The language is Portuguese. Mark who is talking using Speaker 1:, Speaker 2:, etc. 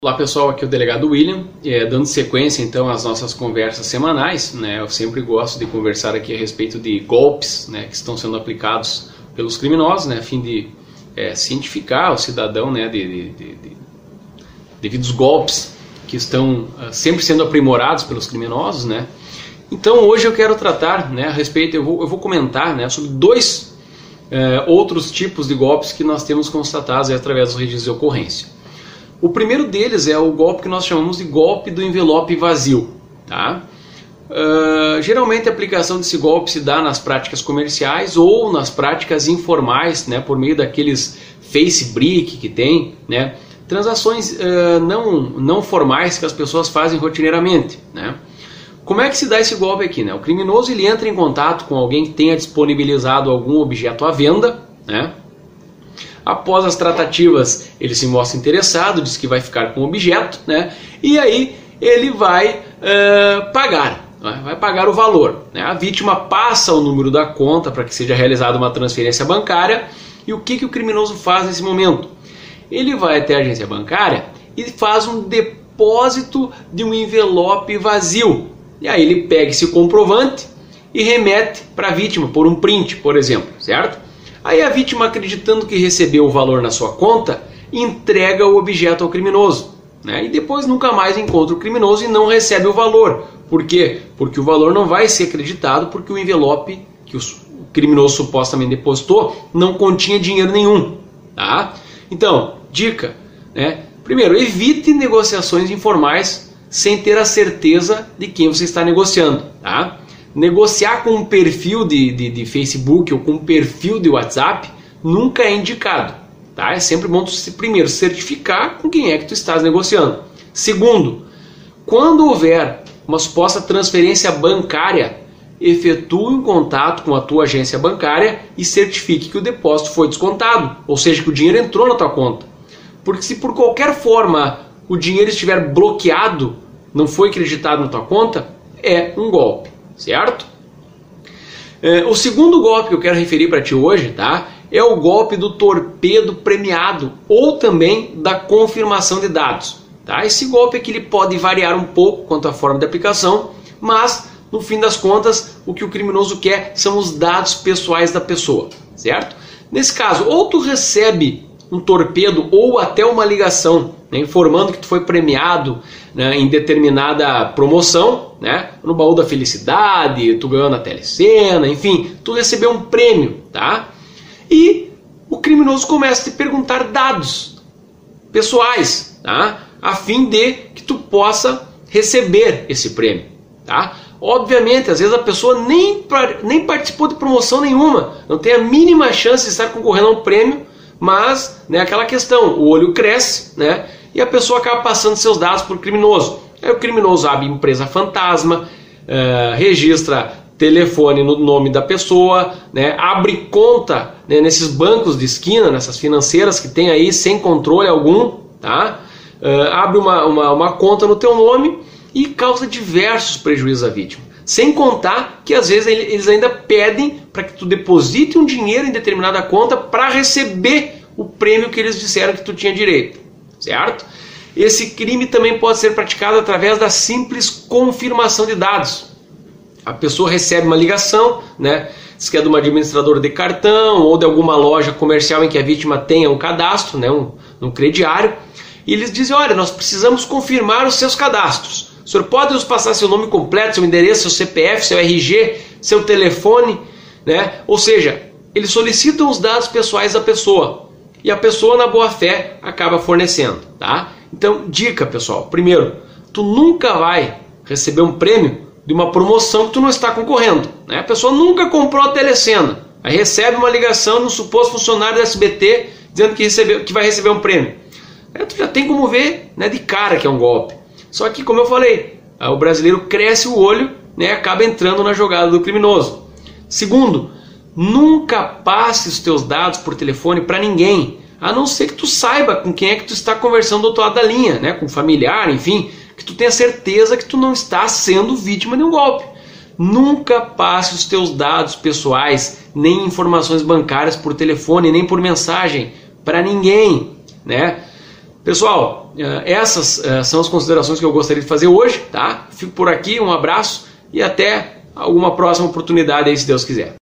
Speaker 1: Olá pessoal, aqui é o delegado William, dando sequência então às nossas conversas semanais, né? Eu sempre gosto de conversar aqui a respeito de golpes, né, que estão sendo aplicados pelos criminosos, né, a fim de cientificar o cidadão, né, devido aos golpes que estão sempre sendo aprimorados pelos criminosos, né? Então hoje eu quero tratar, né, a respeito, eu vou comentar, né, sobre dois outros tipos de golpes que nós temos constatados através dos registros de ocorrência. O primeiro deles é o golpe que nós chamamos de golpe do envelope vazio. Tá? Geralmente a aplicação desse golpe se dá nas práticas comerciais ou nas práticas informais, né, por meio daqueles face brick que tem, né, transações não formais que as pessoas fazem rotineiramente. Né? Como é que se dá esse golpe aqui? Né? O criminoso ele entra em contato com alguém que tenha disponibilizado algum objeto à venda, né? Após as tratativas, ele se mostra interessado, diz que vai ficar com o objeto, né? E aí ele vai pagar o valor. Né? A vítima passa o número da conta para que seja realizada uma transferência bancária. E o que o criminoso faz nesse momento? Ele vai até a agência bancária e faz um depósito de um envelope vazio. E aí ele pega esse comprovante e remete para a vítima por um print, por exemplo, certo? Aí a vítima, acreditando que recebeu o valor na sua conta, entrega o objeto ao criminoso, né? E depois nunca mais encontra o criminoso e não recebe o valor. Por quê? Porque o valor não vai ser acreditado porque o envelope que o criminoso supostamente depositou não continha dinheiro nenhum. Tá? Então, dica, né? Primeiro, evite negociações informais sem ter a certeza de quem você está negociando. Tá? Negociar com um perfil de Facebook ou com um perfil de WhatsApp nunca é indicado. Tá? É sempre bom tu, primeiro, certificar com quem é que tu estás negociando. Segundo, quando houver uma suposta transferência bancária, efetue um contato com a tua agência bancária e certifique que o depósito foi descontado, ou seja, que o dinheiro entrou na tua conta. Porque se por qualquer forma o dinheiro estiver bloqueado, não foi acreditado na tua conta, é um golpe. Certo? O segundo golpe que eu quero referir para ti hoje, tá, é o golpe do torpedo premiado ou também da confirmação de dados. Tá? Esse golpe aqui ele pode variar um pouco quanto à forma de aplicação, mas no fim das contas o que o criminoso quer são os dados pessoais da pessoa. Certo? Nesse caso, ou tu recebe um torpedo ou até uma ligação, né, informando que tu foi premiado, né, em determinada promoção, né, no baú da felicidade, tu ganhou na telecena, enfim, tu recebeu um prêmio, tá? E o criminoso começa a te perguntar dados pessoais, tá? A fim de que tu possa receber esse prêmio, tá? Obviamente, às vezes a pessoa nem participou de promoção nenhuma, não tem a mínima chance de estar concorrendo a um prêmio, mas, né, aquela questão, o olho cresce, né, e a pessoa acaba passando seus dados para o criminoso. Aí o criminoso abre empresa fantasma, registra telefone no nome da pessoa, né, abre conta, né, nesses bancos de esquina, nessas financeiras que tem aí sem controle algum, tá? Abre uma conta no teu nome e causa diversos prejuízos à vítima. Sem contar que às vezes eles ainda pedem para que tu deposite um dinheiro em determinada conta para receber o prêmio que eles disseram que tu tinha direito, certo? Esse crime também pode ser praticado através da simples confirmação de dados. A pessoa recebe uma ligação, né, diz que é de uma administradora de cartão ou de alguma loja comercial em que a vítima tenha um cadastro, né, um crediário, e eles dizem, olha, nós precisamos confirmar os seus cadastros. O senhor pode nos passar seu nome completo, seu endereço, seu CPF, seu RG, seu telefone, né? Ou seja, eles solicitam os dados pessoais da pessoa e a pessoa, na boa fé, acaba fornecendo, tá? Então, dica, pessoal. Primeiro, tu nunca vai receber um prêmio de uma promoção que tu não está concorrendo, né? A pessoa nunca comprou a telecena, aí recebe uma ligação de um suposto funcionário da SBT dizendo que vai receber um prêmio. Aí tu já tem como ver, né, de cara que é um golpe. Só que, como eu falei, o brasileiro cresce o olho, né, e acaba entrando na jogada do criminoso. Segundo, nunca passe os teus dados por telefone para ninguém, a não ser que tu saiba com quem é que tu está conversando do outro lado da linha, né, com familiar, enfim, que tu tenha certeza que tu não está sendo vítima de um golpe. Nunca passe os teus dados pessoais, nem informações bancárias por telefone, nem por mensagem, para ninguém, né? Pessoal, essas são as considerações que eu gostaria de fazer hoje, tá? Fico por aqui, um abraço e até alguma próxima oportunidade aí, se Deus quiser.